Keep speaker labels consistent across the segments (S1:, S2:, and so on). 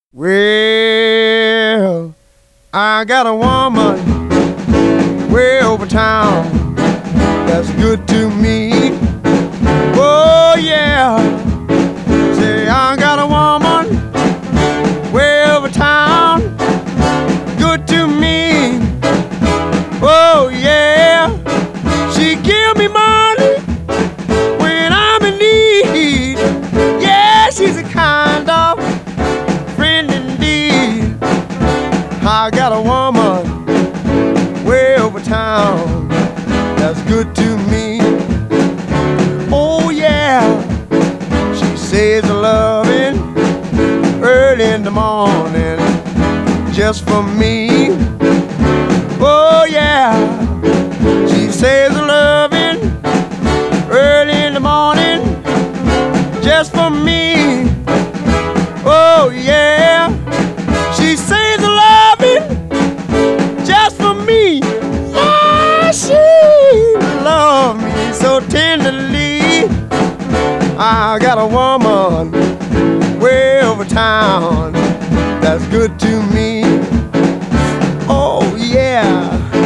S1: Well, I got a woman way over town that's good to me. Oh yeah, say I got a woman way over town, good to me. Oh yeah, she give me money when I'm in need. Yeah, she's a kind of friend indeed. I got a woman way over town that's good to me. Oh yeah, she says loving early in the morning just for me. Oh yeah, she says loving early in the morning just for me. Oh yeah, she says loving just for me. Yeah, she loves me so tenderly. I got a woman way over town that's good to me. Oh yeah.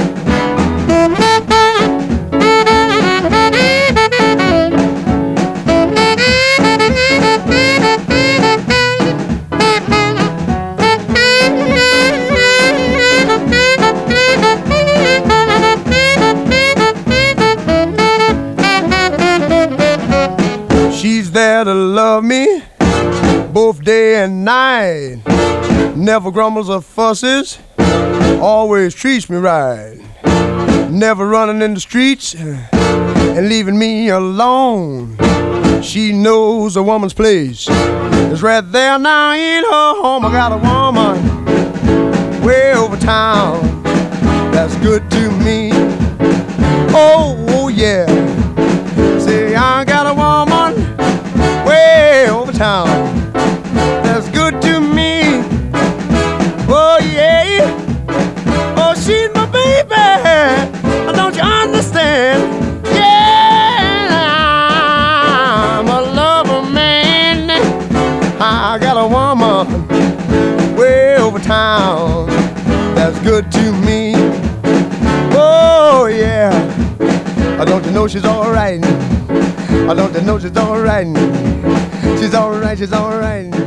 S1: She's there to love me both day and night. Never grumbles or fusses, always treats me right. Never running in the streets and leaving me alone. She knows a woman's place is right there now in her home. I got a woman way over town that's good to me. Oh yeah, say I got a woman way over town that's good to me. Oh yeah, oh she's my baby, don't you understand? Yeah, I'm a lover man. I got a woman way over town that's good to me. Oh yeah, don't you know she's alright? Don't you know she's alright? She's alright, she's alright.